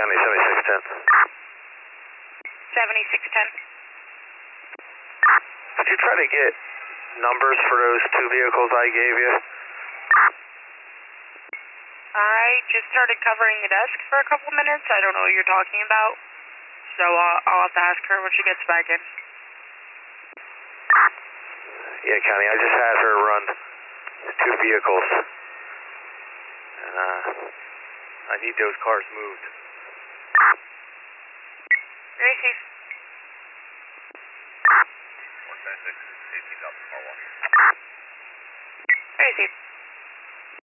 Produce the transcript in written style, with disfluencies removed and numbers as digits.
County 7610. 7610. Did you try to get numbers for those two vehicles I gave you? I just started covering the desk for a couple minutes. I don't know what you're talking about. So I'll have to ask her when she gets back in. Yeah, Connie, I just had her run the two vehicles. And I need those cars moved.